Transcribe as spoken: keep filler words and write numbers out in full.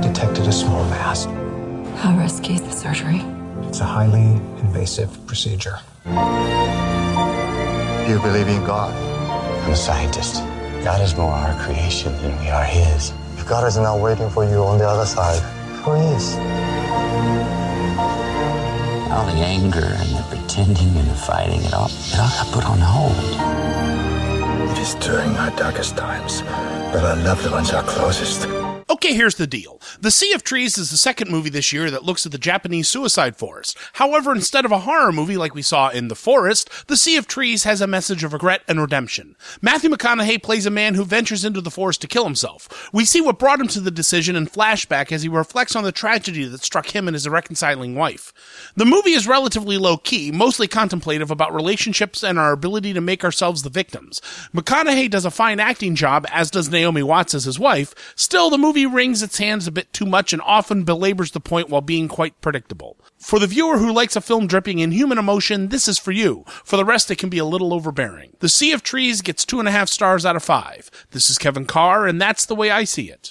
detected a small mass. How risky is the surgery? It's a highly invasive procedure. Do you believe in God? I'm a scientist. God is more our creation than we are his. If God is not waiting for you on the other side, who is? All the anger and the pretending and the fighting, it all, it all got put on hold. It is during our darkest times that our loved ones are closest. Okay, here's the deal. The Sea of Trees is the second movie this year that looks at the Japanese suicide forest. However, instead of a horror movie like we saw in The Forest, The Sea of Trees has a message of regret and redemption. Matthew McConaughey plays a man who ventures into the forest to kill himself. We see what brought him to the decision in flashback as he reflects on the tragedy that struck him and his reconciling wife. The movie is relatively low-key, mostly contemplative about relationships and our ability to make ourselves the victims. McConaughey does a fine acting job, as does Naomi Watts as his wife. Still, the movie wrings its hands a bit too much and often belabors the point while being quite predictable. For the viewer who likes a film dripping in human emotion, this is for you. For the rest, it can be a little overbearing. The Sea of Trees gets two and a half stars out of five. This is Kevin Carr, and that's the way I see it.